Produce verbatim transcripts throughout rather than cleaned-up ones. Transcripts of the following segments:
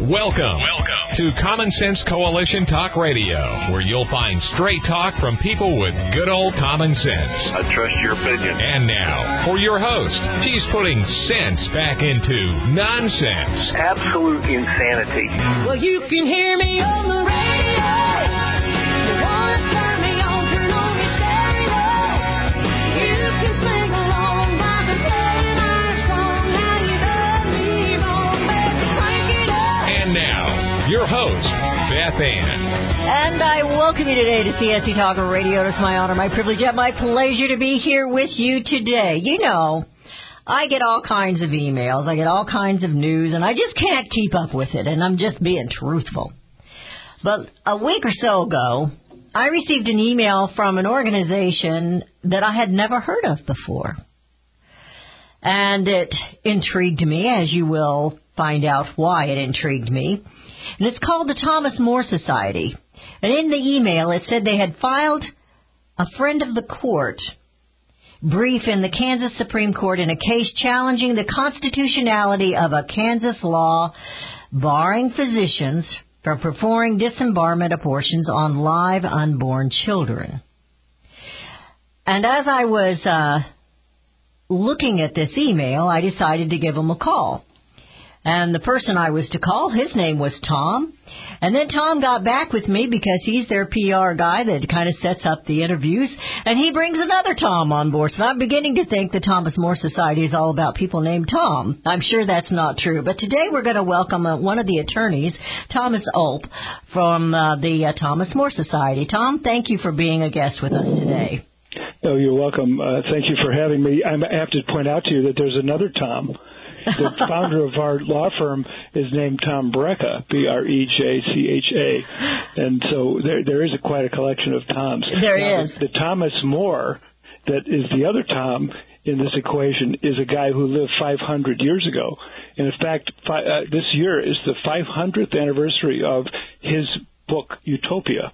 Welcome, Welcome to Common Sense Coalition Talk Radio, where you'll find straight talk from people with good old common sense. I trust your opinion. And now, for your host, she's putting sense back into nonsense. Absolute insanity. Well, you can hear me on the radio. You want to turn me on, turn on your stereo. You can sing along while I'm playing our song. Now you done me wrong, baby, crank it up. And now, your host, Beth Ann. And I welcome you today to C S C Talk Radio. It's my honor, my privilege, and my pleasure to be here with you today. You know, I get all kinds of emails, I get all kinds of news, and I just can't keep up with it, and I'm just being truthful. But a week or so ago, I received an email from an organization that I had never heard of before. And it intrigued me, as you will find out why it intrigued me. And it's called the Thomas More Society. And in the email, it said they had filed a friend of the court brief in the Kansas Supreme Court in a case challenging the constitutionality of a Kansas law barring physicians from performing disembowelment abortions on live unborn children. And as I was uh, looking at this email, I decided to give them a call. And the person I was to call, his name was Tom. And then Tom got back with me because he's their P R guy that kind of sets up the interviews. And he brings another Tom on board. So I'm beginning to think the Thomas More Society is all about people named Tom. I'm sure that's not true. But today we're going to welcome uh, one of the attorneys, Thomas Ulp, from uh, the uh, Thomas More Society. Tom, thank you for being a guest with us today. Oh, you're welcome. Uh, thank you for having me. I have to point out to you that there's another Tom. The founder of our law firm is named Tom Brecka, B R E J C H A. And so there there is a, quite a collection of Toms. There now, is. The, the Thomas More, that is the other Tom in this equation, is a guy who lived five hundred years ago. And in fact, fi- uh, this year is the five hundredth anniversary of his book, Utopia.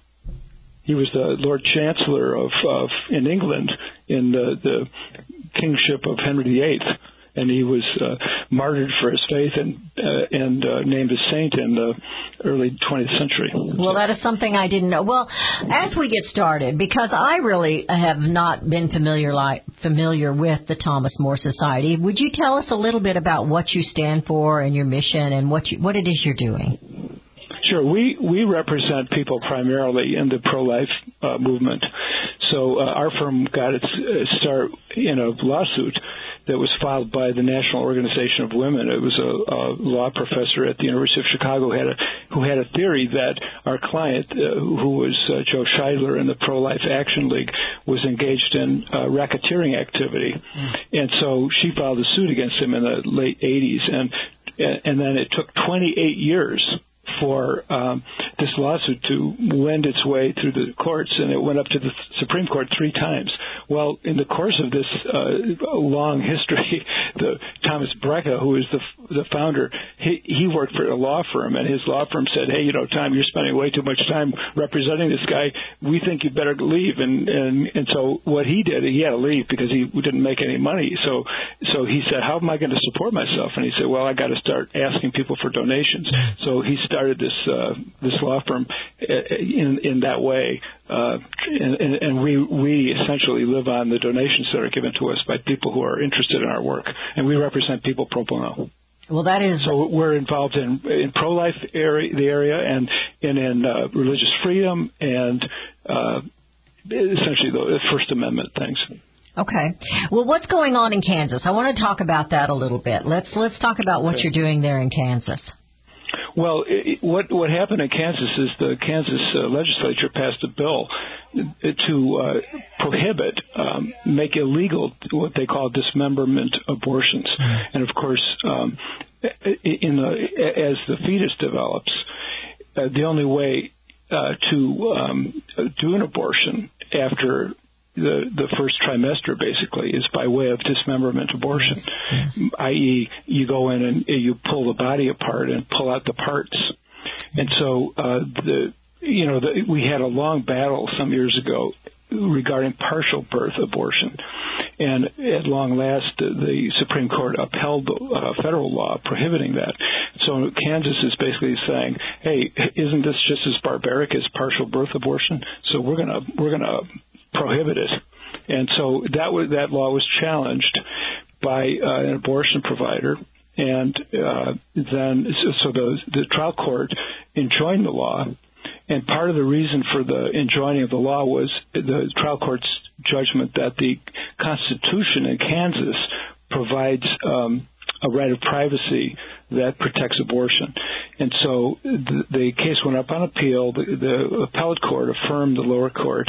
He was the Lord Chancellor of, of in England in the, the kingship of Henry the Eighth. And he was uh, martyred for his faith and uh, and uh, named a saint in the early twentieth century. Well, that is something I didn't know. Well, as we get started, because I really have not been familiar like, familiar with the Thomas More Society, would you tell us a little bit about what you stand for and your mission and what you, what it is you're doing? Sure. We, we represent people primarily in the pro-life uh, movement. So uh, our firm got its start in a lawsuit that was filed by the National Organization of Women. It was a, a law professor at the University of Chicago who had a, who had a theory that our client, uh, who was uh, Joe Scheidler in the Pro-Life Action League, was engaged in uh, racketeering activity. Mm. And so she filed a suit against him in the late eighties. And, and then it took twenty-eight years for um, this lawsuit to wend its way through the courts, and it went up to the Supreme Court three times. Well, in the course of this uh, long history, the Thomas Brecka, who is the the founder, he, he worked for a law firm, and his law firm said, "Hey, you know, Tom, you're spending way too much time representing this guy. We think you better leave." And and and so what he did, he had to leave because he didn't make any money. So so he said, "How am I going to support myself?" And he said, "Well, I got to start asking people for donations." So he started this uh, this law firm in in that way, uh, and, and we we essentially live on the donations that are given to us by people who are interested in our work, and we represent people pro bono. Well, that is so we're involved in in pro-life area, the area, and and in uh, religious freedom and uh, essentially the First Amendment things. Okay. Well, what's going on in Kansas? I want to talk about that a little bit. Let's let's talk about what okay. you're doing there in Kansas. Well, it, what what happened in Kansas is the Kansas uh, legislature passed a bill to uh, prohibit, um, make illegal what they call dismemberment abortions. Mm-hmm. And of course, um, in the, as the fetus develops, uh, the only way uh, to um, do an abortion after the the first trimester basically is by way of dismemberment abortion, yes. that is, you go in and you pull the body apart and pull out the parts. And so uh, the you know the, we had a long battle some years ago regarding partial birth abortion, and at long last uh, the Supreme Court upheld the uh, federal law prohibiting that. So Kansas is basically saying, hey, isn't this just as barbaric as partial birth abortion? So we're going to we're going to prohibit it. And so that was, that law was challenged by uh, an abortion provider. And uh, then so the, the trial court enjoined the law. And part of the reason for the enjoining of the law was the trial court's judgment that the Constitution in Kansas provides um, a right of privacy that protects abortion. And so the, the case went up on appeal. The, the appellate court affirmed the lower court,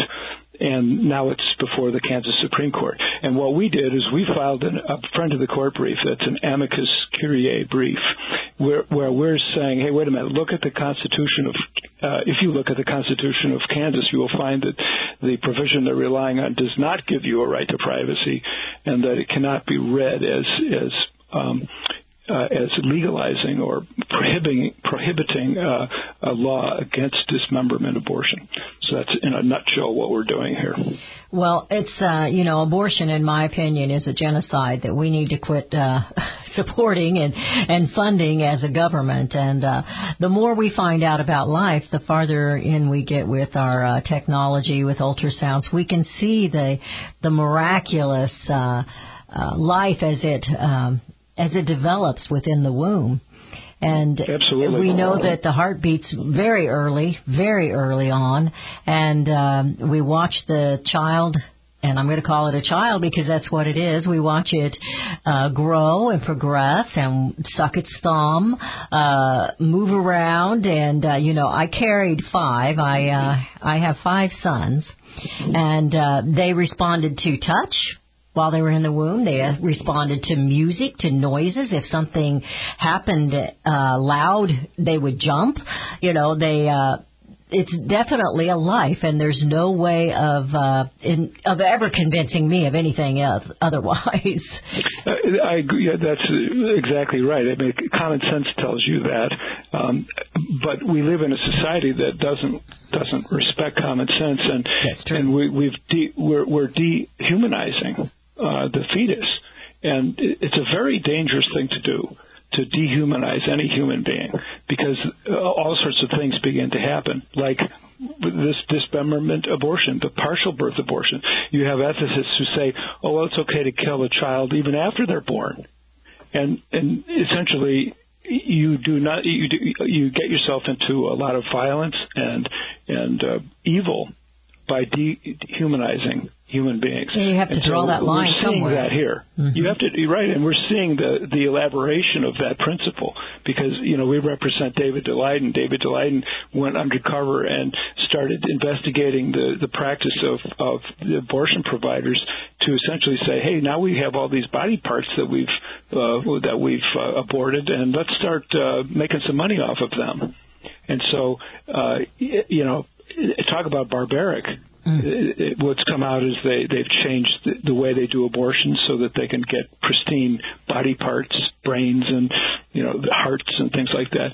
and now it's before the Kansas Supreme Court. And what we did is we filed an, a friend of the court brief that's an amicus curiae brief, where, where we're saying, hey, wait a minute, look at the Constitution of, uh, if you look at the Constitution of Kansas, you will find that the provision they're relying on does not give you a right to privacy, and that it cannot be read as, as, um, Uh, as legalizing or prohibiting prohibiting uh, a law against dismemberment abortion. So that's in a nutshell what we're doing here. Well, it's, uh, you know, abortion, in my opinion, is a genocide that we need to quit uh, supporting and, and funding as a government. And uh, the more we find out about life, the farther in we get with our uh, technology, with ultrasounds. We can see the, the miraculous uh, uh, life as it um, as it develops within the womb. And Absolutely. we know that the heart beats very early, very early on, and um, we watch the child, and I'm going to call it a child because that's what it is. We watch it uh, grow and progress and suck its thumb, uh, move around, and, uh, you know, I carried five. I, uh, I have five sons, and uh, they responded to touch. While they were in the womb, they uh, responded to music, to noises. If something happened uh, loud, they would jump. You know, they. Uh, it's definitely a life, and there's no way of uh, in, of ever convincing me of anything else otherwise. Uh, I agree. Yeah, that's exactly right. I mean, common sense tells you that, um, but we live in a society that doesn't doesn't respect common sense, and That's true. and we, we've de- we're, we're dehumanizing Uh, the fetus. And it's a very dangerous thing to do, to dehumanize any human being, because uh, all sorts of things begin to happen, like this dismemberment abortion, the partial birth abortion. You have ethicists who say, oh, well, it's okay to kill a child even after they're born. And, and essentially, you do not, you, do, you get yourself into a lot of violence and, and uh, evil by dehumanizing human beings. Yeah, you have to and draw so that line we're seeing somewhere. that here. Mm-hmm. You have to, you're right, and we're seeing the the elaboration of that principle because, you know, we represent David Daleiden. David Daleiden went undercover and started investigating the, the practice of, of the abortion providers to essentially say, hey, now we have all these body parts that we've uh, that we've uh, aborted, and let's start uh, making some money off of them. And so, uh, you know, talk about barbaric. Mm. It, it, what's come out is they, they've changed the, the way they do abortions so that they can get pristine body parts, brains, and, you know, the hearts and things like that.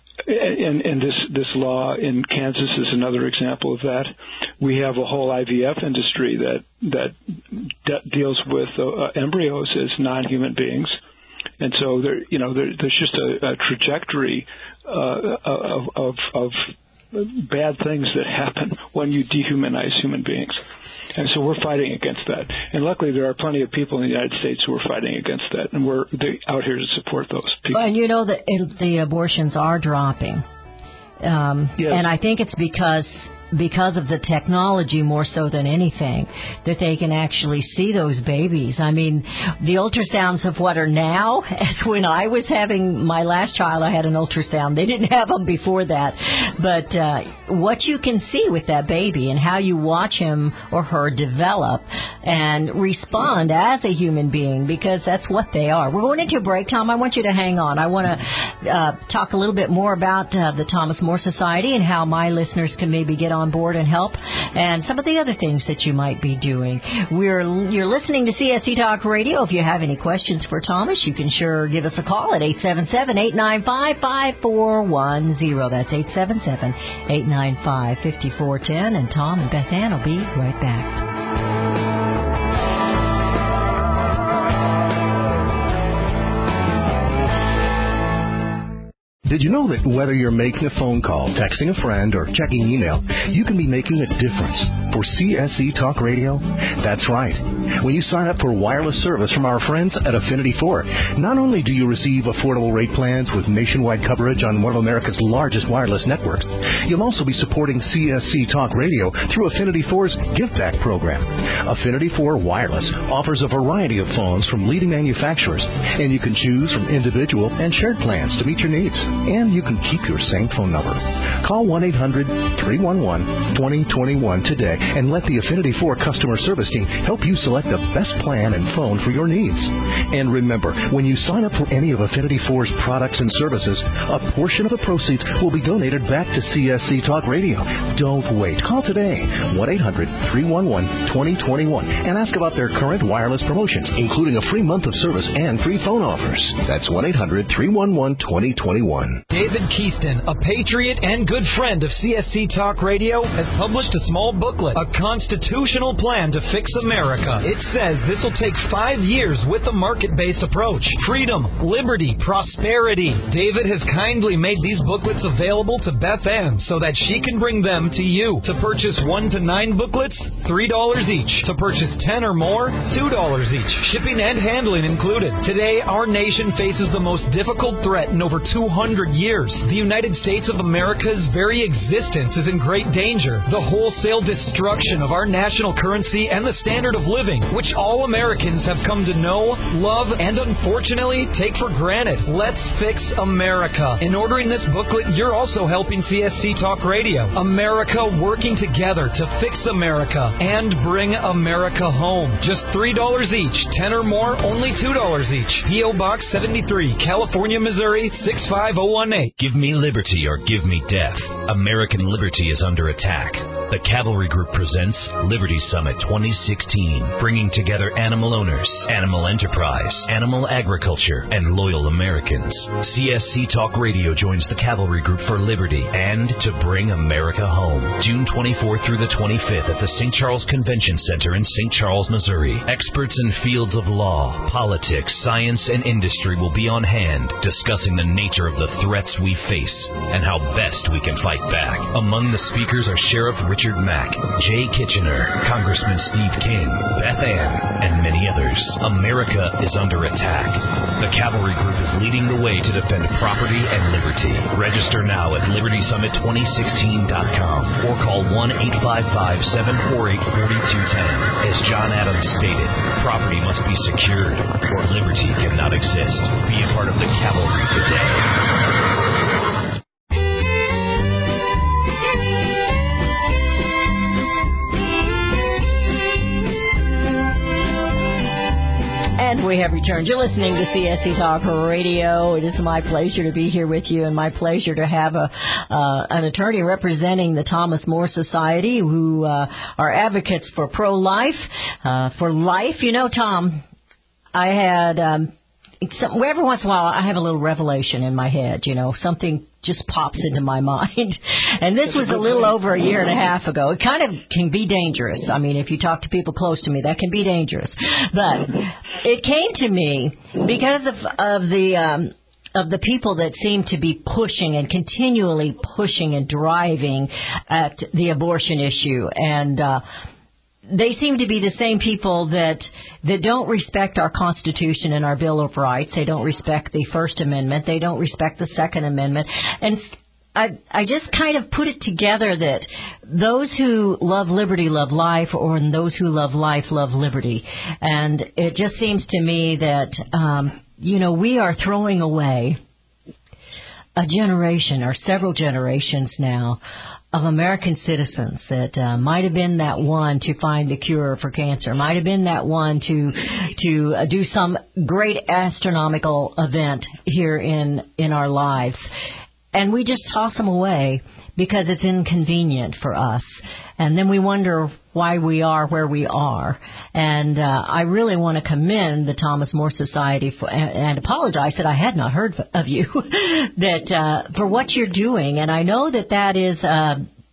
And, and this, this law in Kansas is another example of that. We have a whole I V F industry that, that de- deals with uh, embryos as non-human beings. And so there, you know, there, there's just a, a trajectory uh, of, of, of bad things that happen when you dehumanize human beings. And so we're fighting against that. And luckily there are plenty of people in the United States who are fighting against that, and we're out here to support those people. And you know that the abortions are dropping. Um, yes. And I think it's because because of the technology more so than anything, that they can actually see those babies. I mean, the ultrasounds of what are now, as when I was having my last child, I had an ultrasound. They didn't have them before that. But uh, what you can see with that baby and how you watch him or her develop and respond as a human being, because that's what they are. We're going into a break, Tom. I want you to hang on. I want to uh, talk a little bit more about uh, the Thomas More Society and how my listeners can maybe get on board and help, and some of the other things that you might be doing. We're You're listening to C S C Talk Radio. If you have any questions for Thomas, you can sure give us a call at eight seven seven, eight nine five, five four one zero. That's eight seven seven, eight nine five, five four one zero. And Tom and Beth Ann will be right back. Did you know that whether you're making a phone call, texting a friend, or checking email, you can be making a difference for C S C Talk Radio? That's right. When you sign up for wireless service from our friends at Affinity four, not only do you receive affordable rate plans with nationwide coverage on one of America's largest wireless networks, you'll also be supporting C S C Talk Radio through Affinity four's Give Back program. Affinity four Wireless offers a variety of phones from leading manufacturers, and you can choose from individual and shared plans to meet your needs. And you can keep your same phone number. Call one eight hundred three one one two zero two one today and let the Affinity four customer service team help you select the best plan and phone for your needs. And remember, when you sign up for any of Affinity four's products and services, a portion of the proceeds will be donated back to C S C Talk Radio. Don't wait. Call today, one eight hundred three one one two zero two one, and ask about their current wireless promotions, including a free month of service and free phone offers. That's one eight hundred three one one two zero two one. David Keaston, a patriot and good friend of C S C Talk Radio, has published a small booklet, A Constitutional Plan to Fix America. It says this will take five years with a market-based approach. Freedom, liberty, prosperity. David has kindly made these booklets available to Beth Ann so that she can bring them to you. To purchase one to nine booklets, three dollars each. To purchase ten or more, two dollars each. Shipping and handling included. Today, our nation faces the most difficult threat in over two hundred years. The United States of America's very existence is in great danger. The wholesale destruction of our national currency and the standard of living, which all Americans have come to know, love, and unfortunately take for granted. Let's fix America. In ordering this booklet, you're also helping C S C Talk Radio. America working together to fix America and bring America home. Just three dollars each. ten or more, only two dollars each. P O. Box seventy-three, California, Missouri, six five zero one eight. Give me liberty or give me death. American liberty is under attack. The Cavalry Group presents Liberty Summit twenty sixteen, bringing together animal owners, animal enterprise, animal agriculture, and loyal Americans. C S C Talk Radio joins the Cavalry Group for liberty and to bring America home. June twenty-fourth through the twenty-fifth at the Saint Charles Convention Center in Saint Charles, Missouri. Experts in fields of law, politics, science, and industry will be on hand discussing the nature of the threats we face and how best we can fight back. Among the speakers are Sheriff Richard Mack, Jay Kitchener, Congressman Steve King, Beth Ann, and many others. America is under attack. The Cavalry Group is leading the way to defend property and liberty. Register now at liberty summit twenty sixteen dot com or call one eight five five, seven four eight, four two one zero. As John Adams stated, property must be secured or liberty cannot exist. Be a part of the Cavalry today. And we have returned. You're listening to C S C Talk Radio. It is my pleasure to be here with you, and my pleasure to have a uh, an attorney representing the Thomas More Society, who uh, are advocates for pro-life, uh, for life. You know, Tom, I had um, some, every once in a while I have a little revelation in my head. You know, something just pops into my mind. And this was a little over a year and a half ago. It kind of can be dangerous. I mean, if you talk to people close to me, that can be dangerous. But it came to me because of, of the um, of the people that seem to be pushing and continually pushing and driving at the abortion issue. And uh, they seem to be the same people that that don't respect our Constitution and our Bill of Rights. They don't respect the First Amendment. They don't respect the Second Amendment. And I, I just kind of put it together that those who love liberty love life, or those who love life love liberty. And it just seems to me that, um, you know, we are throwing away a generation or several generations now of American citizens that uh, might have been that one to find the cure for cancer, might have been that one to to uh, do some great astronomical event here in in our lives. And we just toss them away because it's inconvenient for us. And then we wonder why we are where we are. And uh, I really want to commend the Thomas More Society for, and, and apologize that I had not heard of you, that uh, for what you're doing. And I know that that is uh,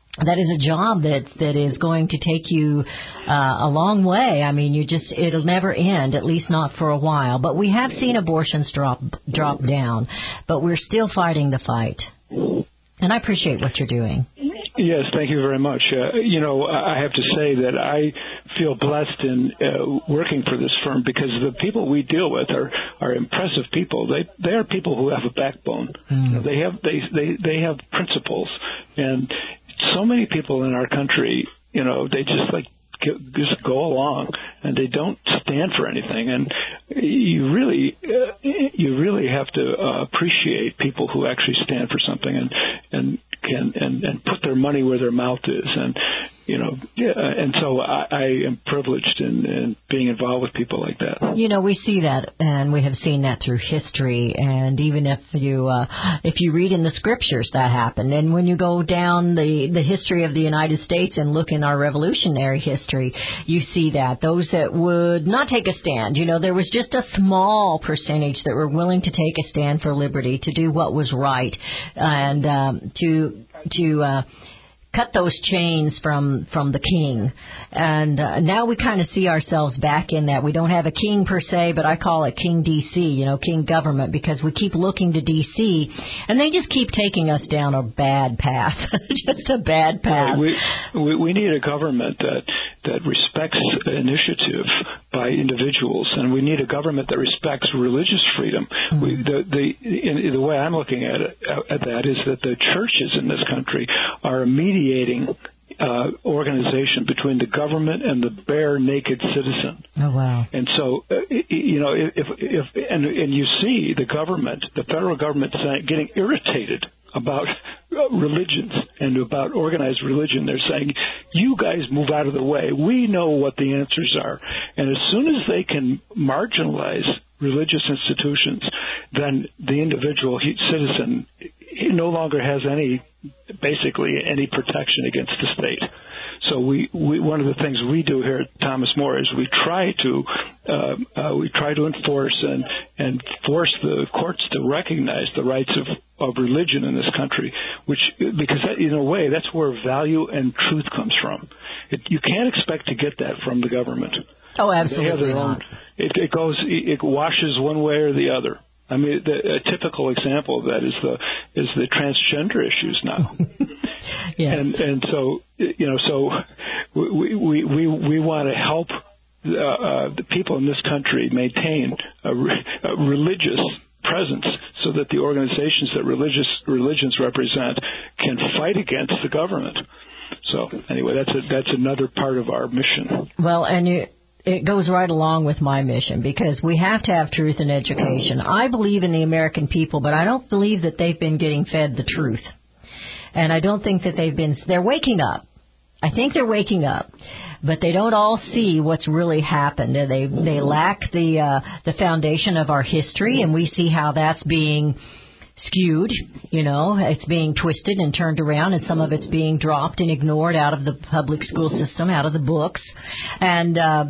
that is a job that that is going to take you uh, a long way. I mean, you just it'll never end, at least not for a while. But we have seen abortions drop drop down, but we're still fighting the fight. And I appreciate what you're doing. Yes, thank you very much. Uh, you know, I have to say that I feel blessed in uh, working for this firm because the people we deal with are, are impressive people. They they are people who have a backbone. Mm. You know, they have they, they they have principles, and so many people in our country, you know, they just like just go along and they don't stand for anything. And you really uh, you really have to uh, appreciate people who actually stand for something and and can and, and put their money where their mouth is. And you know, yeah, and so I, I am privileged in, in being involved with people like that. You know, we see that, and we have seen that through history. And even if you uh, if you read in the scriptures, that happened. And when you go down the the history of the United States and look in our revolutionary history, you see that those that would not take a stand, you know, there was just a small percentage that were willing to take a stand for liberty, to do what was right, and um, to to. Uh, cut those chains from from the king. And uh, now we kind of see ourselves back in that. We don't have a king per se, but I call it King D C, you know, King government, because we keep looking to D C and they just keep taking us down a bad path. Just a bad path. We, we we need a government that that respects initiative by individuals, and we need a government that respects religious freedom. Mm-hmm. We, the the in, the way I'm looking at it, at that is that the churches in this country are immediately mediating uh, organization between the government and the bare naked citizen. Oh wow! And so, uh, you know, if if and and you see the government, the federal government, saying, getting irritated about uh, religions and about organized religion. They're saying, "You guys move out of the way. We know what the answers are." And as soon as they can marginalize religious institutions, then the individual citizen he no longer has any, basically any protection against the state. So we, we one of the things we do here at Thomas More is we try to uh, uh, we try to enforce and and force the courts to recognize the rights of, of religion in this country, which because that, in a way that's where value and truth comes from. It, you can't expect to get that from the government. Oh, absolutely not. Own, it, it goes it washes one way or the other. I mean, the, a typical example of that is the is the transgender issues now, yes. and and so you know, so we we we we want to help uh, uh, the people in this country maintain a, re, a religious presence, so that the organizations that religious religions represent can fight against the government. So anyway, that's a, that's another part of our mission. Well, and you. It goes right along with my mission, because we have to have truth and education. I believe in the American people, but I don't believe that they've been getting fed the truth. And I don't think that they've been, they're waking up. I think they're waking up, but they don't all see what's really happened. They they lack the uh, the foundation of our history, and we see how that's being skewed, you know, it's being twisted and turned around, and some of it's being dropped and ignored out of the public school system, out of the books. And, uh,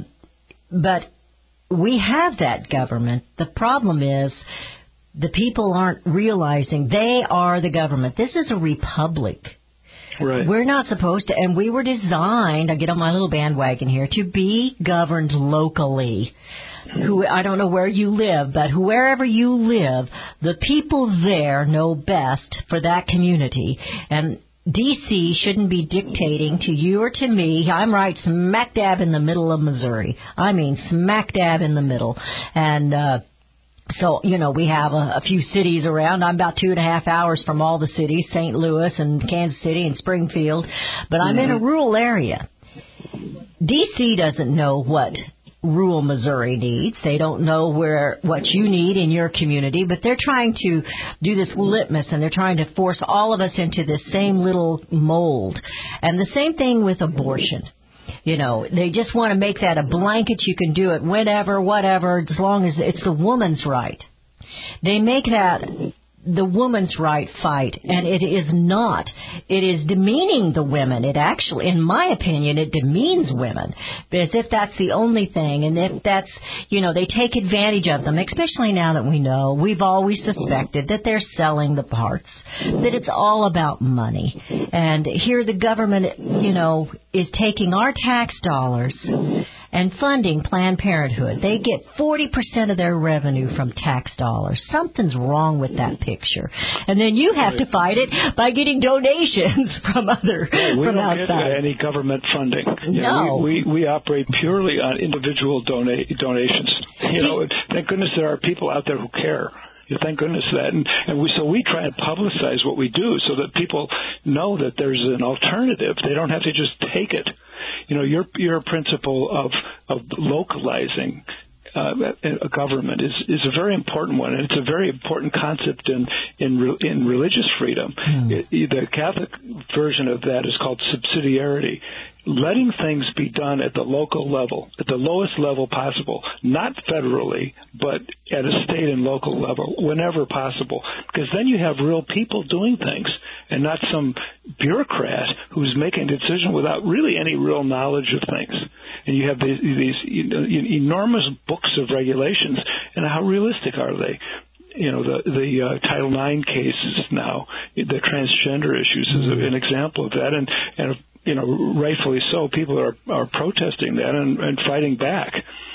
but we have that government. The problem is the people aren't realizing they are the government. This is a republic. Right. We're not supposed to, and we were designed, I get on my little bandwagon here, to be governed locally. Who, I don't know where you live, but wherever you live, the people there know best for that community. And D C shouldn't be dictating to you or to me. I'm right smack dab in the middle of Missouri. I mean smack dab in the middle. And, uh, So, you know, we have a, a few cities around. I'm about two and a half hours from all the cities, Saint Louis and Kansas City and Springfield. But I'm mm-hmm. in a rural area. D C doesn't know what rural Missouri needs. They don't know where what you need in your community. But they're trying to do this litmus, and they're trying to force all of us into this same little mold. And the same thing with abortion. You know, they just want to make that a blanket. You can do it whenever, whatever, as long as it's the woman's right. They make that the woman's right fight, and it is not. It is demeaning the women. It actually, in my opinion, it demeans women, as if that's the only thing, and if that's, you know, they take advantage of them, especially now that we know, we've always suspected that they're selling the parts, that it's all about money. And here the government, you know, is taking our tax dollars and funding Planned Parenthood. They get forty percent of their revenue from tax dollars. Something's wrong with that picture. And then you have to fight it by getting donations from other, yeah, we from don't outside. get any government funding. You No. know, we, we, we operate purely on individual dona- donations. You know, thank goodness there are people out there who care. Yeah, thank goodness for that. And, and we, so we try and publicize what we do so that people know that there's an alternative. They don't have to just take it. You know, your your principle of of localizing uh, a government is is a very important one, and it's a very important concept in in in religious freedom. Mm. It, the Catholic version of that is called subsidiarity. Letting things be done at the local level, at the lowest level possible, not federally, but at a state and local level, whenever possible. Because then you have real people doing things and not some bureaucrat who's making a decision without really any real knowledge of things. And you have these, these you know, enormous books of regulations, and how realistic are they? You know, the the uh, Title nine cases now, the transgender issues is an example of that, and and you know, rightfully so, people are are protesting that and, and fighting back.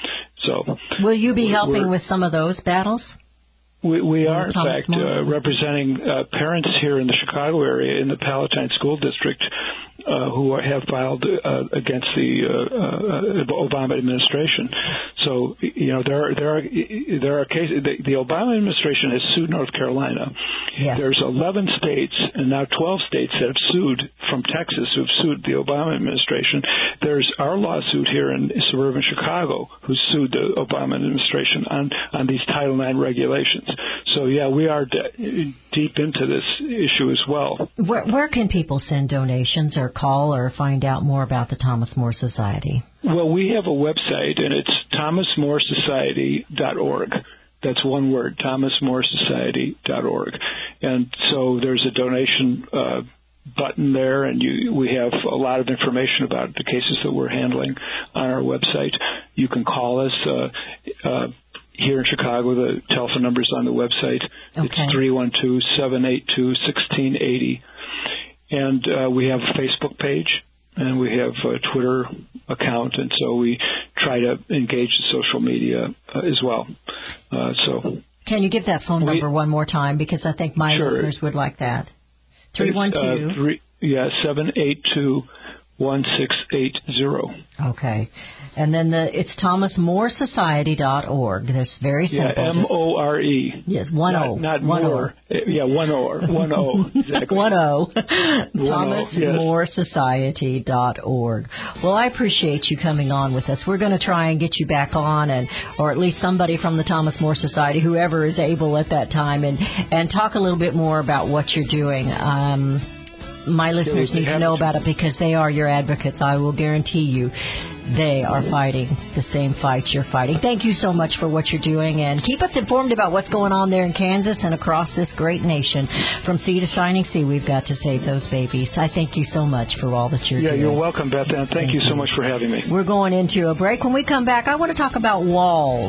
So, will you be helping with some of those battles? We, we are, in Thomas fact, uh, representing uh, parents here in the Chicago area in the Palatine School District uh, who are, have filed uh, against the uh, uh, Obama administration. So, you know, there are there are there are cases. The, the Obama administration has sued North Carolina. Yes. There's eleven states and now twelve states that have sued from Texas who have sued the Obama administration. There's our lawsuit here in suburban Chicago who sued the Obama administration on on these Title nine regulations. So, yeah, we are de- deep into this issue as well. Where, where can people send donations or call or find out more about the Thomas More Society? Well, we have a website, and it's thomas more society dot org. That's one word, thomas more society dot org. And so there's a donation uh, button there, and you, we have a lot of information about the cases that we're handling on our website. You can call us. Uh, uh, Here in Chicago, the telephone number is on the website. Okay. It's three one two, seven eight two, one six eight zero. And uh, we have a Facebook page, and we have a Twitter account, and so we try to engage the social media uh, as well. Uh, so, can you give that phone we, number one more time? Because I think my sure. listeners would like that. three one two. Uh, three, yeah, seven eight two, one six eight zero. Okay. And then the it's thomas more society dot org. That's very simple. Yeah, M O R E. Yes, one not, O. Not one more. O. Yeah, one O. One O. Exactly. One O. thomas more society dot org. Well, I appreciate you coming on with us. We're going to try and get you back on, and or at least somebody from the Thomas More Society, whoever is able at that time, and, and talk a little bit more about what you're doing. Um, my listeners need to know about it because they are your advocates. I will guarantee you they are fighting the same fights you're fighting. Thank you so much for what you're doing, and keep us informed about what's going on there in Kansas and across this great nation. From sea to shining sea, we've got to save those babies. I thank you so much for all that you're yeah, doing. Yeah, you're welcome, Beth, and thank, thank you so much for having me. We're going into a break. When we come back, I want to talk about walls.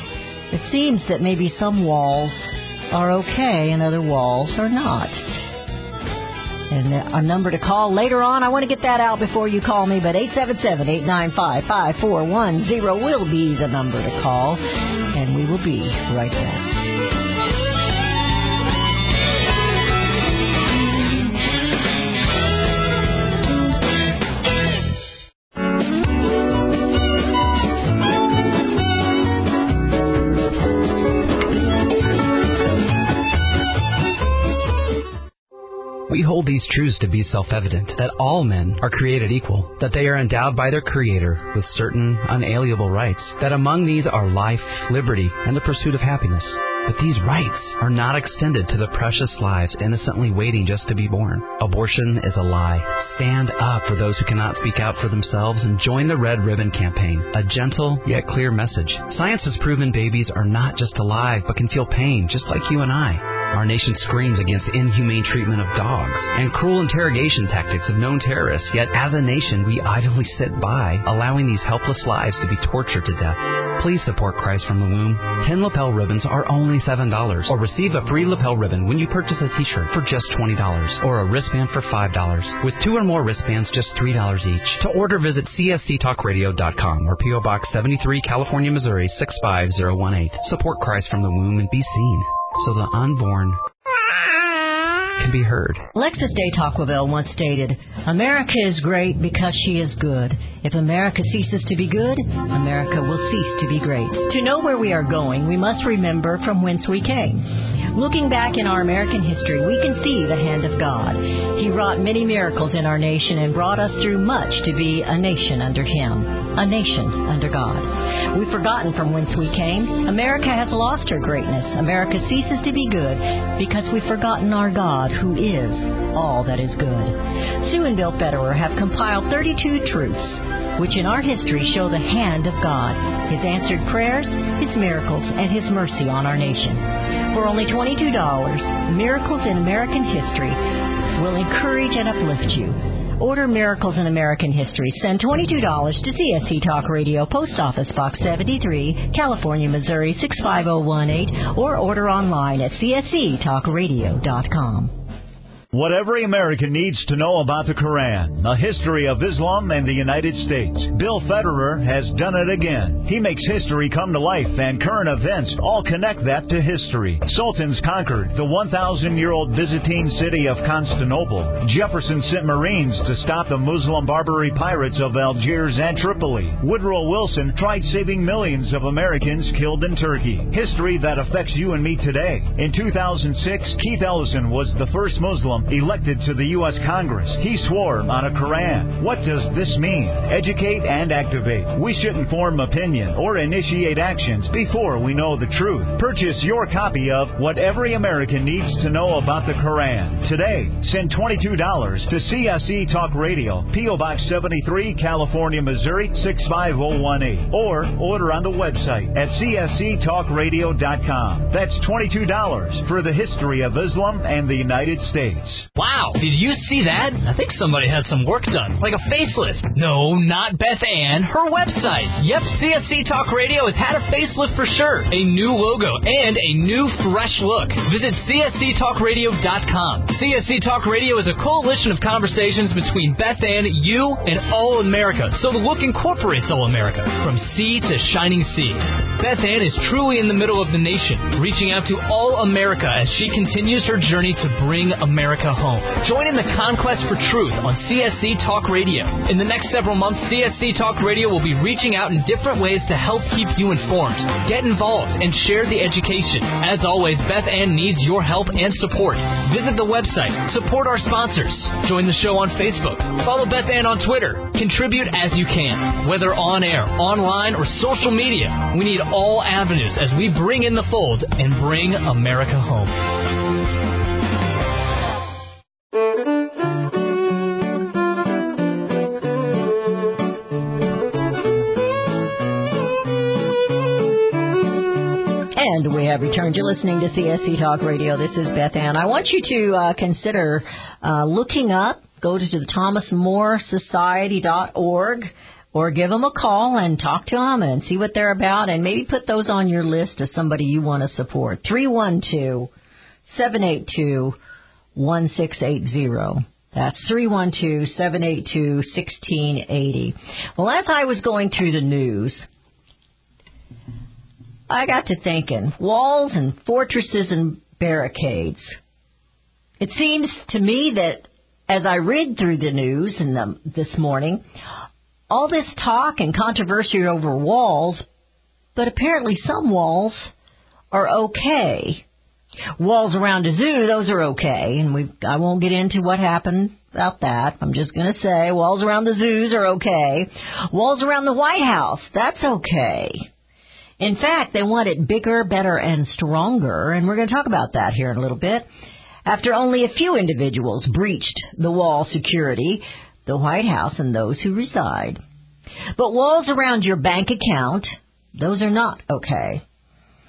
It seems that maybe some walls are okay and other walls are not. And a number to call later on. I want to get that out before you call me, but eight seven seven, eight nine five, five four one zero will be the number to call, and we will be right back. We hold these truths to be self-evident, that all men are created equal, that they are endowed by their Creator with certain unalienable rights, that among these are life, liberty, and the pursuit of happiness. But these rights are not extended to the precious lives innocently waiting just to be born. Abortion is a lie. Stand up for those who cannot speak out for themselves and join the Red Ribbon Campaign, a gentle yet clear message. Science has proven babies are not just alive, but can feel pain just like you and I. Our nation screams against inhumane treatment of dogs and cruel interrogation tactics of known terrorists. Yet as a nation, we idly sit by, allowing these helpless lives to be tortured to death. Please support Christ from the Womb. Ten lapel ribbons are only seven dollars, or receive a free lapel ribbon when you purchase a t-shirt for just twenty dollars, or a wristband for five dollars. With two or more wristbands, just three dollars each. To order, visit C S C talk radio dot com or P O Box seventy-three, California, Missouri six five zero one eight. Support Christ from the Womb and be seen, so the unborn can be heard. Alexis de Tocqueville once stated, America is great because she is good. If America ceases to be good, America will cease to be great. To know where we are going, we must remember from whence we came. Looking back in our American history, we can see the hand of God. He wrought many miracles in our nation and brought us through much to be a nation under Him, a nation under God. We've forgotten from whence we came. America has lost her greatness. America ceases to be good because we've forgotten our God, who is all that is good. Sue and Bill Federer have compiled thirty-two truths which in our history show the hand of God, His answered prayers, His miracles, and His mercy on our nation. For only twenty-two dollars, Miracles in American History will encourage and uplift you. Order Miracles in American History. Send twenty-two dollars to C S C Talk Radio, Post Office Box seventy-three, California, Missouri six five zero one eight, or order online at C S C talk radio dot com. What every American needs to know about the Quran, the history of Islam and the United States. Bill Federer has done it again. He makes history come to life, and current events all connect that to history. Sultans conquered the one thousand year old Byzantine city of Constantinople. Jefferson sent Marines to stop the Muslim Barbary pirates of Algiers and Tripoli. Woodrow Wilson tried saving millions of Americans killed in Turkey. History that affects you and me today. In two thousand six, Keith Ellison was the first Muslim elected to the U S Congress. He swore on a Quran. What does this mean? Educate and activate. We shouldn't form opinion or initiate actions before we know the truth. Purchase your copy of What Every American Needs to Know About the Quran today. Send twenty-two dollars to C S C Talk Radio, P O Box seventy-three, California, Missouri six five zero one eight, or order on the website at C S C talk radio dot com. That's twenty-two dollars for the history of Islam and the United States. Wow, did you see that? I think somebody had some work done, like a facelift. No, not Beth Ann, her website. Yep, C S C Talk Radio has had a facelift for sure. A new logo and a new fresh look. Visit C S C talk radio dot com. C S C Talk Radio is a coalition of conversations between Beth Ann, you, and all America, so the look incorporates all America, from sea to shining sea. Beth Ann is truly in the middle of the nation, reaching out to all America as she continues her journey to bring America home. Join in the conquest for truth on C S C Talk Radio. In the next several months, C S C Talk Radio will be reaching out in different ways to help keep you informed. Get involved and share the education. As always, Beth Ann needs your help and support. Visit the website. Support our sponsors. Join the show on Facebook. Follow Beth Ann on Twitter. Contribute as you can, whether on air, online, or social media. We need all avenues as we bring in the fold and bring America home. And we have returned. You're listening to C S C Talk Radio. This is Beth Ann. I want you to uh, consider uh, looking up, go to the Thomas More Society dot org, or give them a call and talk to them and see what they're about, and maybe put those on your list as somebody you want to support. three one two, seven eight two, one six eight zero. That's three one two, seven eight two, one six eight zero. Well, as I was going through the news, I got to thinking, walls and fortresses and barricades. It seems to me that as I read through the news in the, this morning, all this talk and controversy over walls, but apparently some walls are okay. Walls around a zoo, those are okay, and we I won't get into what happened about that. I'm just going to say walls around the zoos are okay. Walls around the White House, that's okay. In fact, they want it bigger, better, and stronger, and we're going to talk about that here in a little bit. After only a few individuals breached the wall security, the White House and those who reside. But walls around your bank account, those are not okay.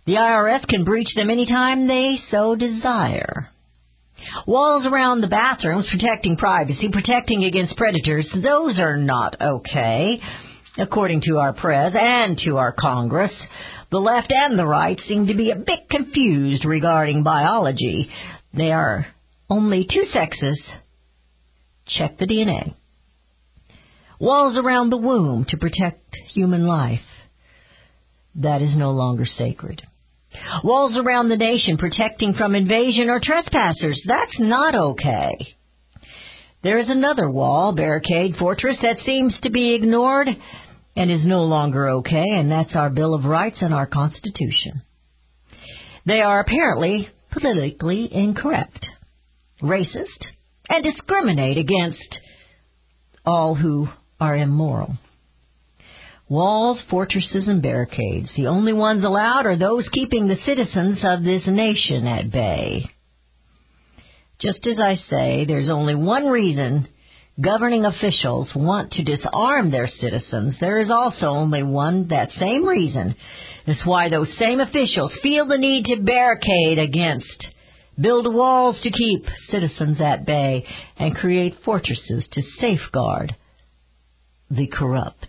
The I R S can breach them anytime they so desire. Walls around the bathrooms, protecting privacy, protecting against predators, those are not okay. According to our press and to our Congress, the left and the right seem to be a bit confused regarding biology. They are only two sexes. Check the D N A. Walls around the womb to protect human life. That is no longer sacred. Walls around the nation protecting from invasion or trespassers. That's not okay. There is another wall, barricade, fortress that seems to be ignored and is no longer okay, and that's our Bill of Rights and our Constitution. They are apparently politically incorrect, racist, and discriminate against all who are immoral. Walls, fortresses, and barricades. The only ones allowed are those keeping the citizens of this nation at bay. Just as I say, there's only one reason governing officials want to disarm their citizens. There is also only one, that same reason. It's why those same officials feel the need to barricade against, build walls to keep citizens at bay, and create fortresses to safeguard the corrupt.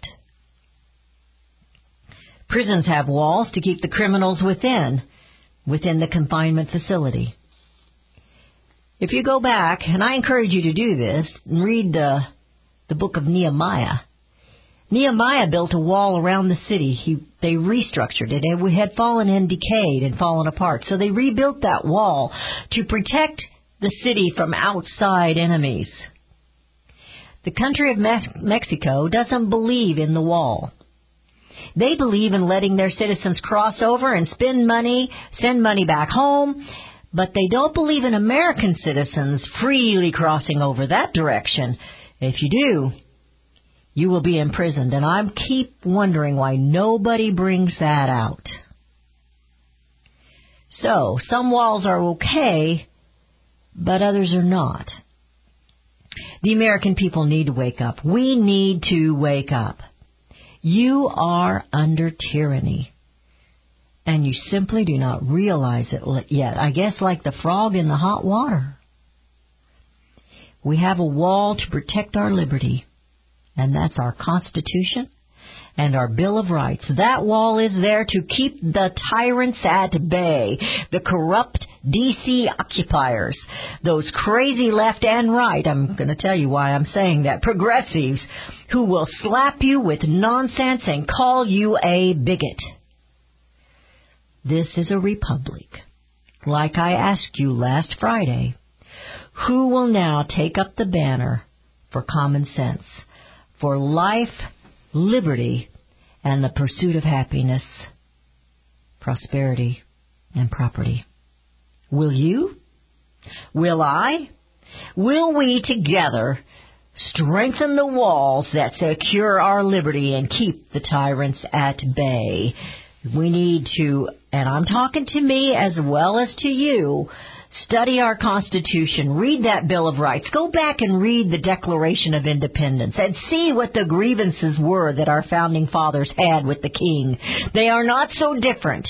Prisons have walls to keep the criminals within, within the confinement facility. If you go back, and I encourage you to do this, and read the, the book of Nehemiah. Nehemiah built a wall around the city. He, they restructured it. It had fallen and decayed and fallen apart. So they rebuilt that wall to protect the city from outside enemies. The country of Me- Mexico doesn't believe in the wall. They believe in letting their citizens cross over and spend money, send money back home, but they don't believe in American citizens freely crossing over that direction. If you do, you will be imprisoned, and I keep wondering why nobody brings that out. So, some walls are okay, but others are not. The American people need to wake up. We need to wake up. You are under tyranny, and you simply do not realize it yet. I guess like the frog in the hot water. We have a wall to protect our liberty, and that's our Constitution and our Bill of Rights. That wall is there to keep the tyrants at bay, the corrupt D C occupiers, those crazy left and right, I'm going to tell you why I'm saying that, progressives who will slap you with nonsense and call you a bigot. This is a republic. Like I asked you last Friday, who will now take up the banner for common sense, for life, liberty, and the pursuit of happiness, prosperity, and property? Will you? Will I? Will we together strengthen the walls that secure our liberty and keep the tyrants at bay? We need to, and I'm talking to me as well as to you, study our Constitution, read that Bill of Rights, go back and read the Declaration of Independence, and see what the grievances were that our founding fathers had with the king. They are not so different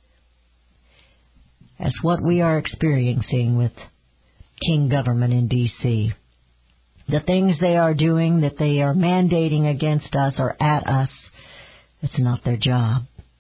as what we are experiencing with King government in D C The things they are doing, that they are mandating against us or at us, it's not their job.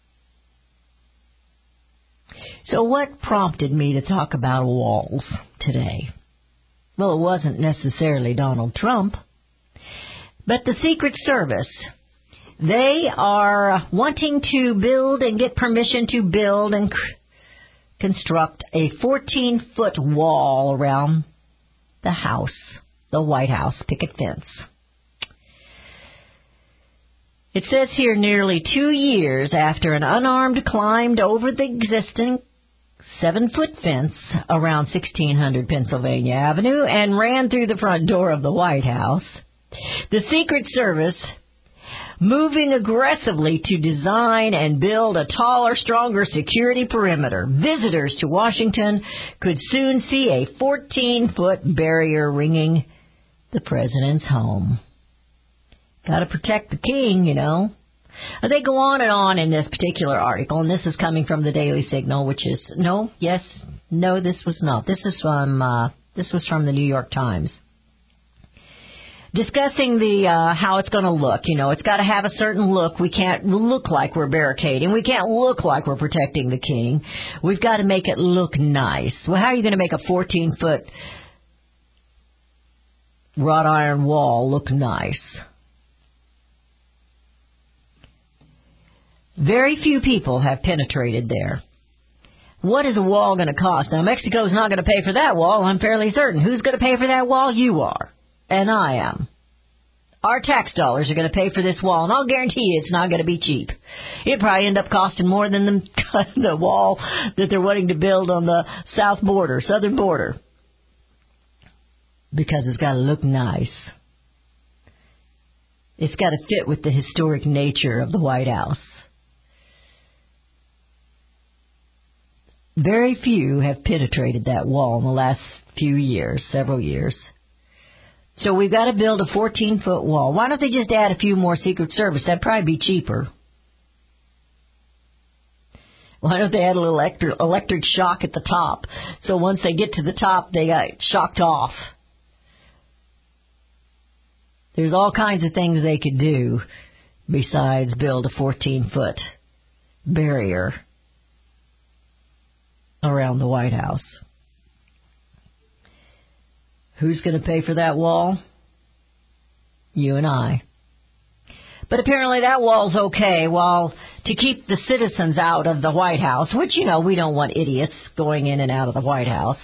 So what prompted me to talk about walls today? Well, it wasn't necessarily Donald Trump, but the Secret Service. They are wanting to build and get permission to build and c- construct a fourteen-foot wall around the house, the White House picket fence. It says here nearly two years after an unarmed climbed over the existing seven-foot fence around sixteen hundred Pennsylvania Avenue and ran through the front door of the White House, the Secret Service, moving aggressively to design and build a taller, stronger security perimeter. Visitors to Washington could soon see a fourteen-foot barrier ringing the president's home. Got to protect the king, you know. They go on and on in this particular article, and this is coming from the Daily Signal, which is, no, yes, no, this was not. This is from, uh, this was from the New York Times. Discussing the, uh, how it's going to look. You know, it's got to have a certain look. We can't look like we're barricading. We can't look like we're protecting the king. We've got to make it look nice. Well, how are you going to make a fourteen-foot wrought iron wall look nice? Very few people have penetrated there. What is a wall going to cost? Now, Mexico's not going to pay for that wall, I'm fairly certain. Who's going to pay for that wall? You are. And I am. Our tax dollars are going to pay for this wall, and I'll guarantee you it's not going to be cheap. It'll probably end up costing more than the, the wall that they're wanting to build on the south border, southern border. Because it's got to look nice. It's got to fit with the historic nature of the White House. Very few have penetrated that wall in the last few years, several years. So we've got to build a fourteen-foot wall. Why don't they just add a few more Secret Service? That'd probably be cheaper. Why don't they add a little electric, electric shock at the top? So once they get to the top, they got shocked off. There's all kinds of things they could do besides build a fourteen-foot barrier around the White House. Who's going to pay for that wall? You and I. But apparently that wall's okay, while to keep the citizens out of the White House, which, you know, we don't want idiots going in and out of the White House.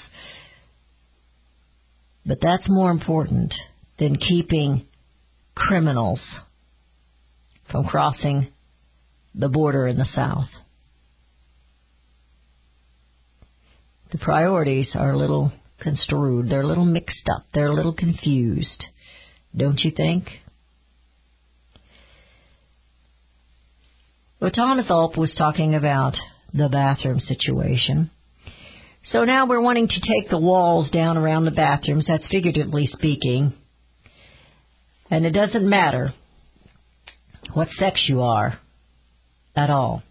But that's more important than keeping criminals from crossing the border in the South. The priorities are a little construed. They're a little mixed up. They're a little confused. Don't you think? Well, Thomas Ulp was talking about the bathroom situation. So now we're wanting to take the walls down around the bathrooms. That's figuratively speaking. And it doesn't matter what sex you are at all.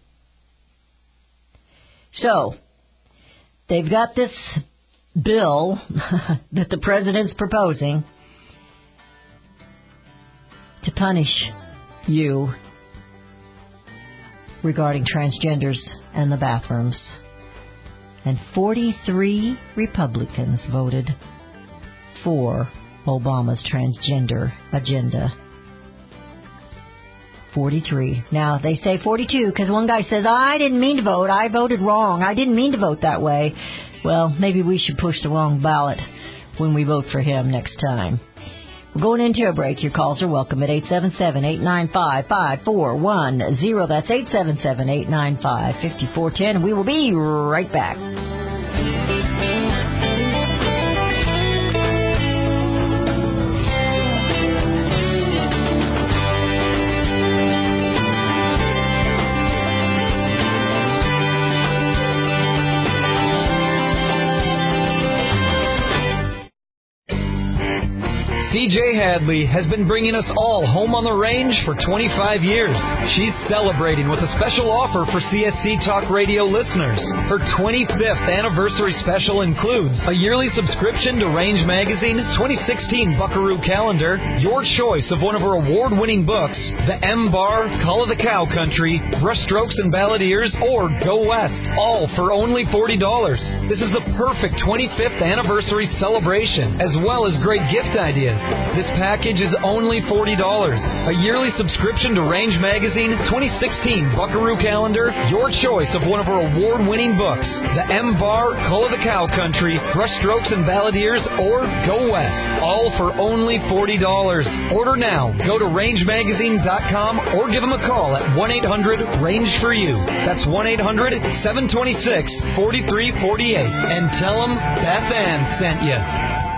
So, they've got this bill that the president's proposing to punish you regarding transgenders and the bathrooms. And forty-three Republicans voted for Obama's transgender agenda. forty-three. Now, they say forty-two because one guy says, I didn't mean to vote. I voted wrong. I didn't mean to vote that way. Well, maybe we should push the wrong ballot when we vote for him next time. We're going into a break. Your calls are welcome at eight seven seven, eight nine five, five four one zero. That's eight seven seven, eight nine five, five four one zero. We will be right back. C J Hadley has been bringing us all home on the range for twenty-five years. She's celebrating with a special offer for C S C Talk Radio listeners. Her twenty-fifth anniversary special includes a yearly subscription to Range Magazine, twenty sixteen Buckaroo Calendar, your choice of one of her award-winning books, The M-Bar, Call of the Cow Country, Brushstrokes and Balladeers, or Go West, all for only forty dollars. This is the perfect twenty-fifth anniversary celebration, as well as great gift ideas. This package is only forty dollars. A yearly subscription to Range Magazine, twenty sixteen Buckaroo Calendar, your choice of one of her award-winning books, The M-Bar, Call of the Cow Country, Brushstrokes and Balladeers, or Go West, all for only forty dollars. Order now. Go to range magazine dot com or give them a call at one eight hundred range for you. That's one eight hundred, seven two six, four three four eight. And tell them Beth Ann sent you.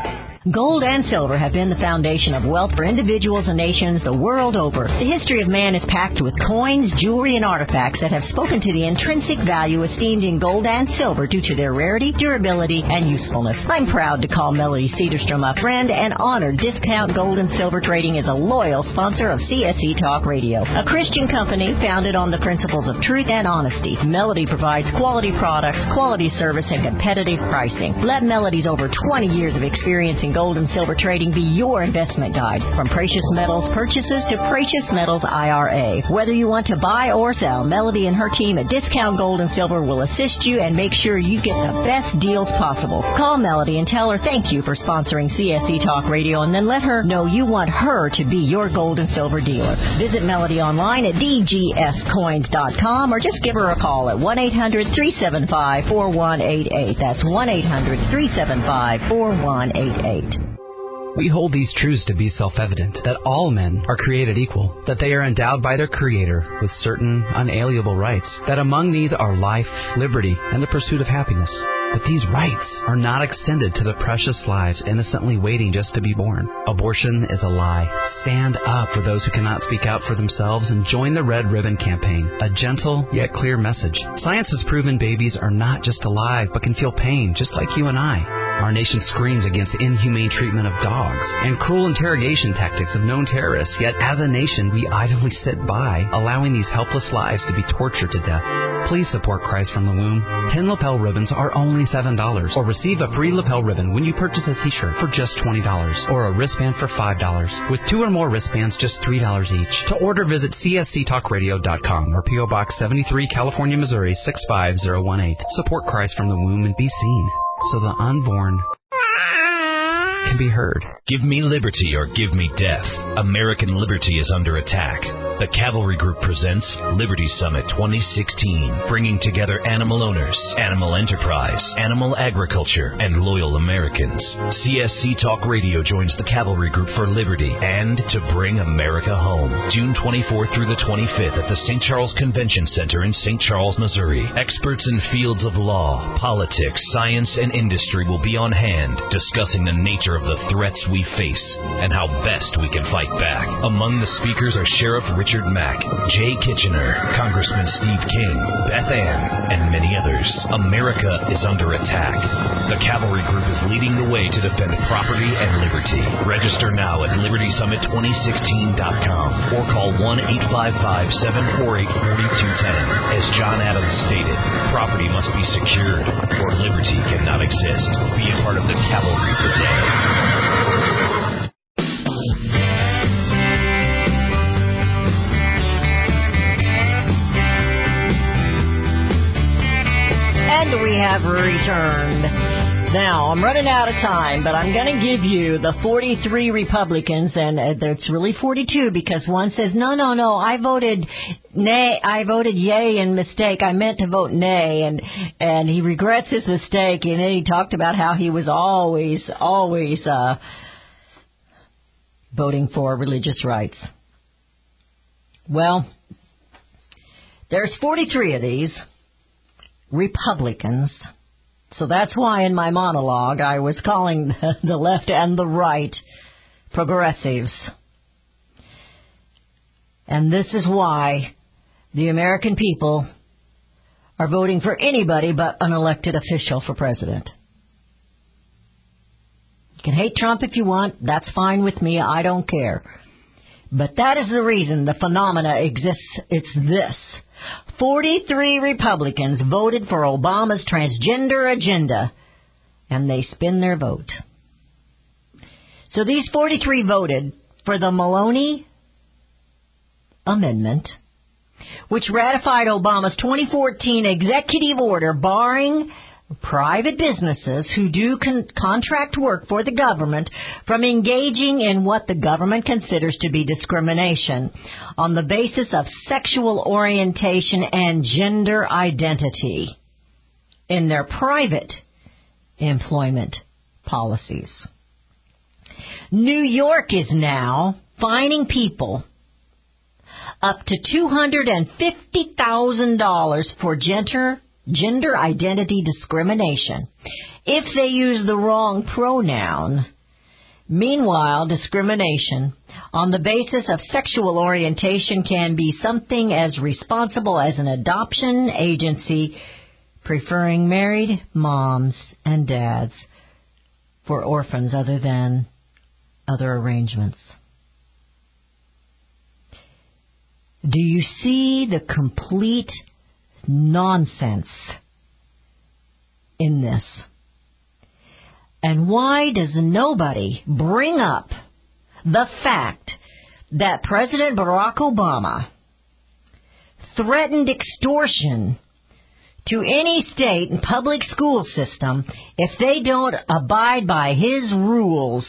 Gold and silver have been the foundation of wealth for individuals and nations the world over. The history of man is packed with coins, jewelry, and artifacts that have spoken to the intrinsic value esteemed in gold and silver due to their rarity, durability, and usefulness. I'm proud to call Melody Cedarstrom a friend and honored Discount Gold and Silver Trading is a loyal sponsor of C S E Talk Radio, a Christian company founded on the principles of truth and honesty. Melody provides quality products, quality service, and competitive pricing. Let Melody's over twenty years of experience in gold and silver trading be your investment guide. From precious metals purchases to precious metals I R A. Whether you want to buy or sell, Melody and her team at Discount Gold and Silver will assist you and make sure you get the best deals possible. Call Melody and tell her thank you for sponsoring C S E Talk Radio, and then let her know you want her to be your gold and silver dealer. Visit Melody online at d g s coins dot com or just give her a call at one eight hundred, three seven five, four one eight eight. That's one eight hundred, three seven five, four one eight eight. We hold these truths to be self-evident, that all men are created equal, that they are endowed by their Creator with certain unalienable rights, that among these are life, liberty, and the pursuit of happiness. But these rights are not extended to the precious lives innocently waiting just to be born. Abortion is a lie. Stand up for those who cannot speak out for themselves and join the Red Ribbon Campaign, a gentle yet clear message. Science has proven babies are not just alive but can feel pain just like you and I. Our nation screams against inhumane treatment of dogs and cruel interrogation tactics of known terrorists, yet as a nation we idly sit by, allowing these helpless lives to be tortured to death. Please support Christ from the Womb. Ten lapel ribbons are only seven dollars, or receive a free lapel ribbon when you purchase a t-shirt for just twenty dollars, or a wristband for five dollars. With two or more wristbands, just three dollars each. To order, visit c s c talk radio dot com or P O Box seventy-three, California, Missouri, six five zero one eight. Support Christ from the Womb and be seen, so the unborn can be heard. Give me liberty or give me death. American liberty is under attack. The Cavalry Group presents Liberty Summit twenty sixteen, bringing together animal owners, animal enterprise, animal agriculture, and loyal Americans. C S C Talk Radio joins the Cavalry Group for liberty and to bring America home. June twenty-fourth through the twenty-fifth at the Saint Charles Convention Center in Saint Charles, Missouri. Experts in fields of law, politics, science, and industry will be on hand discussing the nature of the threats we face and how best we can fight back. Among the speakers are Sheriff Richard Mack, Jay Kitchener, Congressman Steve King, Beth Ann, and many others. America is under attack. The Cavalry Group is leading the way to defend property and liberty. Register now at liberty summit twenty sixteen dot com or call one eight five five, seven four eight, four two one zero. As John Adams stated, property must be secured or liberty cannot exist. Be a part of the Cavalry today. And we have returned. Now, I'm running out of time, but I'm going to give you the forty-three Republicans, and it's really forty-two because one says, no, no, no, I voted nay, I voted yay in mistake. I meant to vote nay, and and he regrets his mistake, and then he talked about how he was always, always uh, voting for religious rights. Well, there's forty-three of these Republicans. So that's why in my monologue I was calling the left and the right progressives. And this is why the American people are voting for anybody but an elected official for president. You can hate Trump if you want. That's fine with me. I don't care. But that is the reason the phenomena exists. It's this. forty-three Republicans voted for Obama's transgender agenda, and they spin their vote. So these forty-three voted for the Maloney Amendment, which ratified Obama's twenty fourteen executive order barring private businesses who do con- contract work for the government from engaging in what the government considers to be discrimination on the basis of sexual orientation and gender identity in their private employment policies. New York is now fining people up to two hundred fifty thousand dollars for gender Gender identity discrimination if they use the wrong pronoun Meanwhile, discrimination on the basis of sexual orientation can be something as responsible as an adoption agency preferring married moms and dads for orphans other than other arrangements. Do you see the complete nonsense in this? And why does nobody bring up the fact that President Barack Obama threatened extortion to any state and public school system if they don't abide by his rules?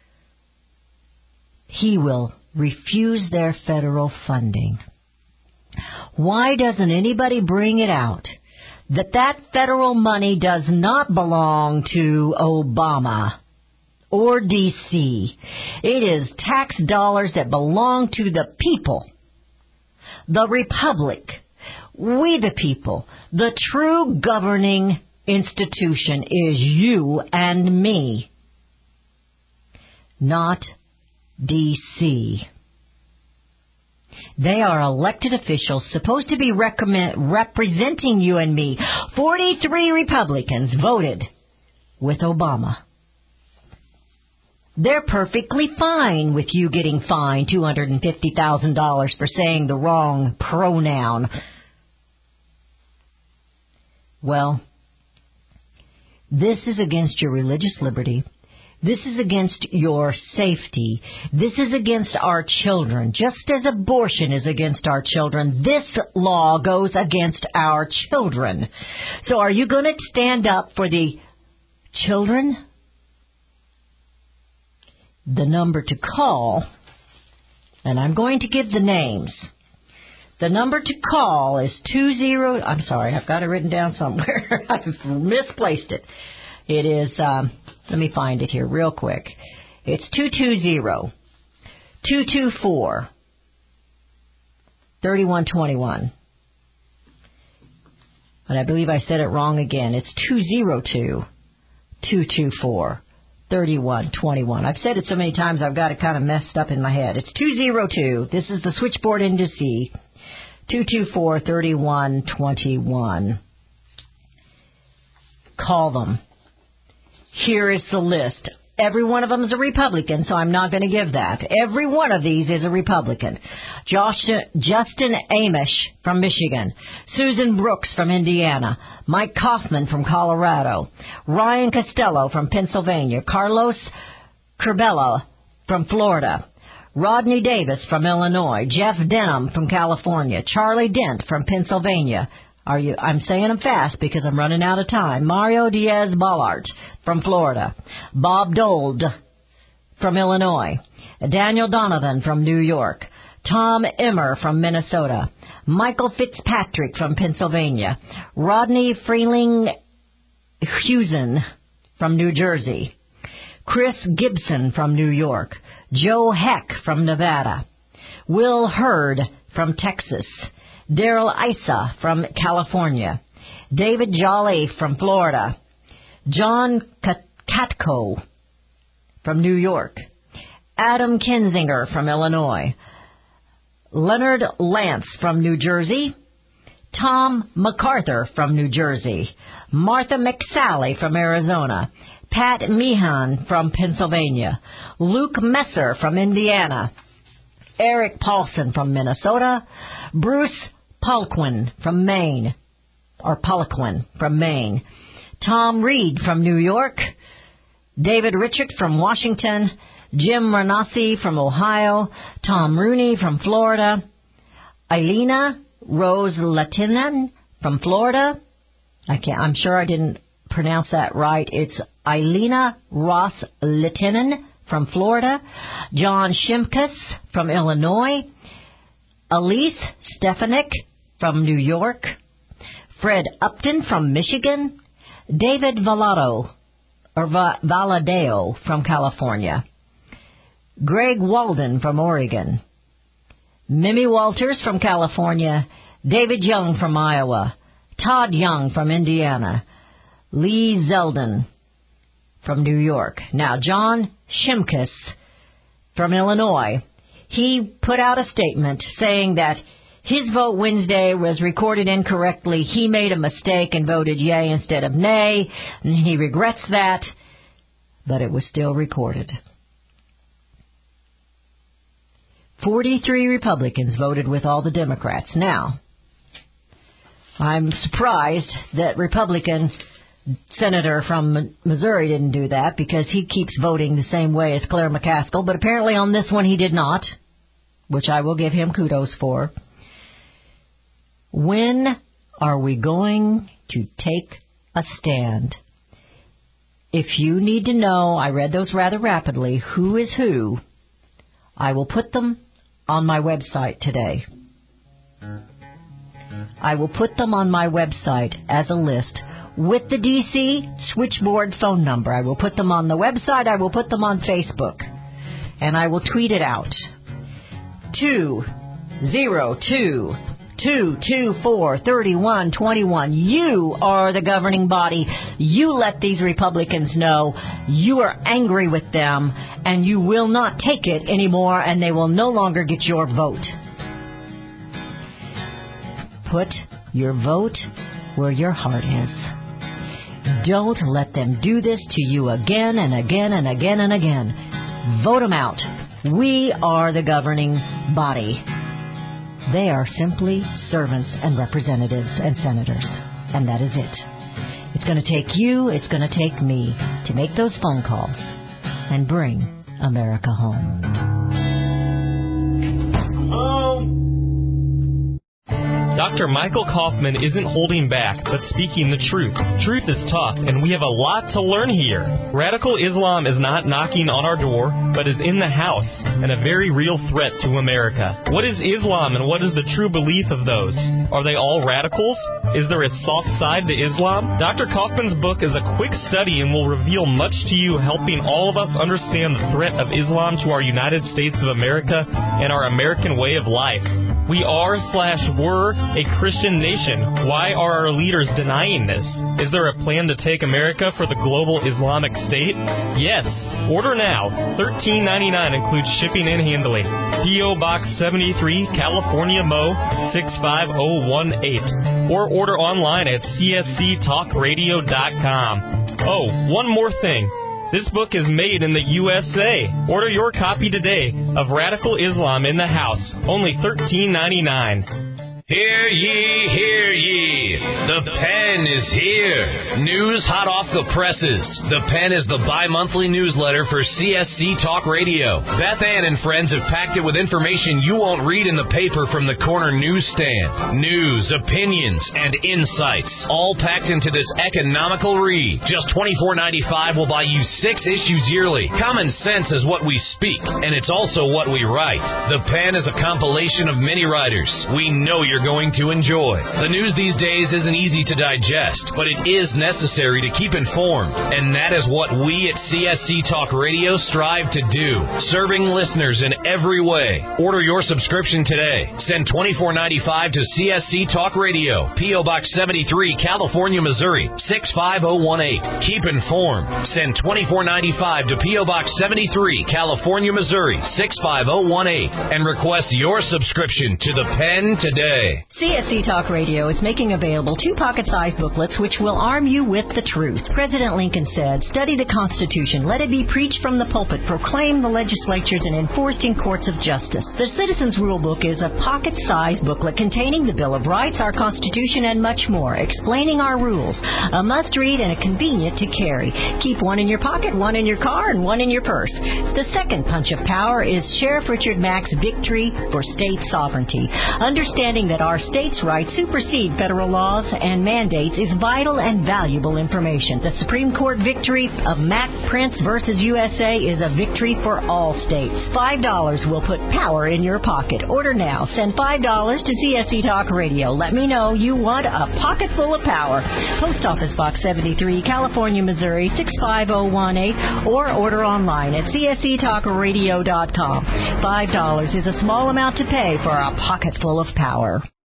He will refuse their federal funding. Why doesn't anybody bring it out that that federal money does not belong to Obama or D C? It is tax dollars that belong to the people, the republic, we the people. The true governing institution is you and me, not D C. They are elected officials supposed to be recommend, representing you and me. forty-three Republicans voted with Obama. They're perfectly fine with you getting fined two hundred fifty thousand dollars for saying the wrong pronoun. Well, this is against your religious liberty. This is against your safety. This is against our children. Just as abortion is against our children, this law goes against our children. So are you going to stand up for the children? The number to call, and I'm going to give the names. The number to call is two zero. I'm sorry, I've got it written down somewhere. I've misplaced it. It is, um, let me find it here real quick. It's two two zero, two two four, three one two one. And I believe I said it wrong again. It's two zero two, two two four, three one two one. I've said it so many times I've got it kind of messed up in my head. It's two zero two. This is the switchboard in D C. two two four, three one two one. Call them. Here is the list. Every one of them is a Republican, so I'm not going to give that. Every one of these is a Republican. Josh, Justin Amish from Michigan. Susan Brooks from Indiana. Mike Kaufman from Colorado. Ryan Costello from Pennsylvania. Carlos Curbelo from Florida. Rodney Davis from Illinois. Jeff Denham from California. Charlie Dent from Pennsylvania. Are you? I'm saying them fast because I'm running out of time. Mario Diaz-Balart from Florida. Bob Dole from Illinois. Daniel Donovan from New York. Tom Emmer from Minnesota. Michael Fitzpatrick from Pennsylvania. Rodney Freeling-Husen from New Jersey. Chris Gibson from New York. Joe Heck from Nevada. Will Hurd from Texas. Daryl Issa from California. David Jolly from Florida. John Katko from New York. Adam Kinzinger from Illinois. Leonard Lance from New Jersey. Tom MacArthur from New Jersey. Martha McSally from Arizona. Pat Meehan from Pennsylvania. Luke Messer from Indiana. Eric Paulson from Minnesota. Bruce Poliquin from Maine, or Poliquin from Maine. Tom Reed from New York. David Richard from Washington. Jim Renassi from Ohio. Tom Rooney from Florida. Elena Rose Latinen from Florida. I can't, I'm sure I didn't pronounce that right. It's Elena Ross Latinen from Florida. John Shimkus from Illinois. Elise Stefanik from New York. Fred Upton from Michigan. David Valado, or Va- Valadeo from California. Greg Walden from Oregon. Mimi Walters from California. David Young from Iowa. Todd Young from Indiana. Lee Zeldin from New York. Now, John Shimkus from Illinois, he put out a statement saying that his vote Wednesday was recorded incorrectly. He made a mistake and voted yay instead of nay, and he regrets that, but it was still recorded. forty-three Republicans voted with all the Democrats. Now, I'm surprised that Republican Senator from Missouri didn't do that because he keeps voting the same way as Claire McCaskill, but apparently on this one he did not, which I will give him kudos for. When are we going to take a stand? If you need to know, I read those rather rapidly, who is who, I will put them on my website today. I will put them on my website as a list with the D C switchboard phone number. I will put them on the website. I will put them on Facebook. And I will tweet it out. two zero two, two two four, three one two one. You are the governing body. You let these Republicans know you are angry with them and you will not take it anymore and they will no longer get your vote. Put your vote where your heart is. Don't let them do this to you again and again and again and again. Vote them out. We are the governing body. They are simply servants and representatives and senators. And that is it. It's going to take you, it's going to take me to make those phone calls and bring America home. Home. Doctor Michael Kaufman isn't holding back, but speaking the truth. Truth is tough, and we have a lot to learn here. Radical Islam is not knocking on our door, but is in the house, and a very real threat to America. What is Islam, and what is the true belief of those? Are they all radicals? Is there a soft side to Islam? Doctor Kaufman's book is a quick study and will reveal much to you, helping all of us understand the threat of Islam to our United States of America and our American way of life. We are slash were a Christian nation. Why are our leaders denying this? Is there a plan to take America for the global Islamic State? Yes. Order now. thirteen ninety-nine includes shipping and handling. P O Box seventy-three, California, Mo six five zero one eight. Or order online at c s c talk radio dot com. Oh, one more thing. This book is made in the U S A. Order your copy today of Radical Islam in the House. Only thirteen ninety-nine. Hear ye, hear ye. The Pen is here. News hot off the presses. The Pen is the bi-monthly newsletter for C S C Talk Radio. Beth Ann and friends have packed it with information you won't read in the paper from the corner newsstand. News, opinions, and insights, all packed into this economical read. Just twenty-four ninety-five will buy you six issues yearly. Common sense is what we speak, and it's also what we write. The Pen is a compilation of many writers we know you're going to enjoy. The news these days isn't easy to digest, but it is necessary to keep informed, and that is what we at C S C Talk Radio strive to do, serving listeners in every way. Order your subscription today. Send twenty-four ninety-five to C S C Talk Radio, P O Box seventy-three, California, Missouri six five zero one eight. Keep informed. Send twenty-four ninety-five to P O Box seventy-three, California, Missouri six five zero one eight, and request your subscription to the Pen today. C S C Talk Radio is making available two pocket-sized booklets which will arm you with the truth. President Lincoln said, "Study the Constitution. Let it be preached from the pulpit, proclaimed the legislatures, and enforced in courts of justice." The Citizens Rule Book is a pocket-sized booklet containing the Bill of Rights, our Constitution, and much more, explaining our rules. A must-read and a convenient to carry. Keep one in your pocket, one in your car, and one in your purse. The second punch of power is Sheriff Richard Mack's Victory for State Sovereignty. Understanding that our states' rights supersede federal laws and mandates is vital and valuable information. The Supreme Court victory of Mack Prince versus U S A is a victory for all states. Five dollars will put power in your pocket. Order now. Send five dollars to C S C Talk Radio. Let me know you want a pocket full of power. Post Office Box seventy-three, California, Missouri six five zero one eight, or order online at c s c talk radio dot com. Five dollars is a small amount to pay for a pocket full of power.